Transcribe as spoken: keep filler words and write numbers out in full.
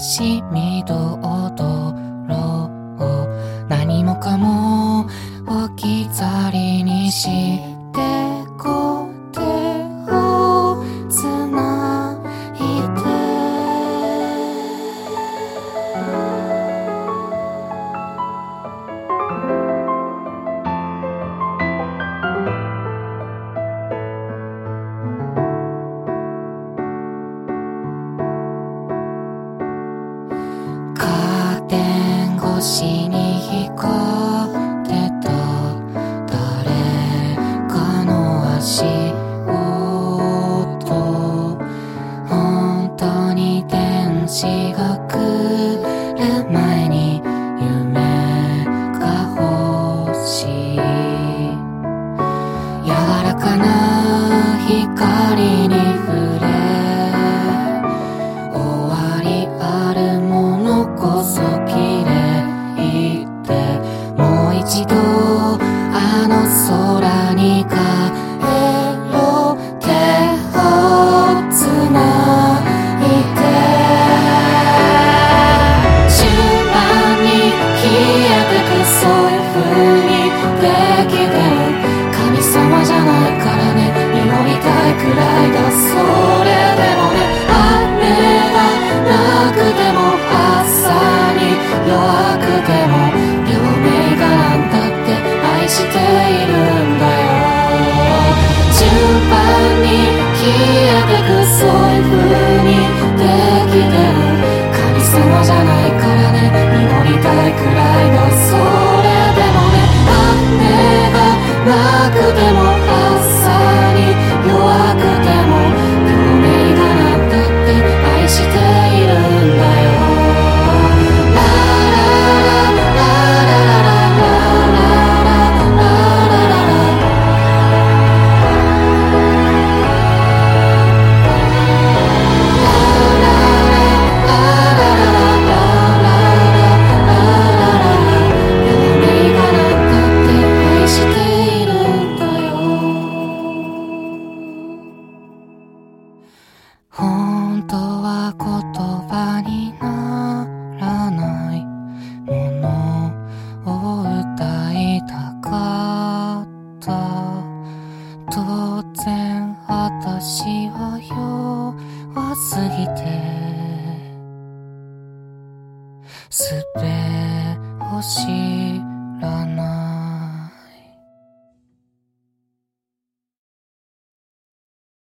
しみ堂々何もかも置き去りにしてこ手をつないでカーテン越しに光ってた誰かの足音本当に天使が来る前に夢が欲しい柔らかな光に触れ終わりあるものこそ綺麗ってもう一度あの空に帰ろう手をつないで順番に消えてくそういう風にできてる神様じゃないからね祈りたいくらいだそれでもね雨がなくても朝に弱くても両目がなんだって愛しているんだよ順番に消えてくそういう風にできてる神様じゃないからね祈りたいくらいだそれでもね雨がなくても朝に弱くても両目がなんだって愛しているんだよ本当は言葉にならないものを歌いたかった当然私は弱すぎて術を知らない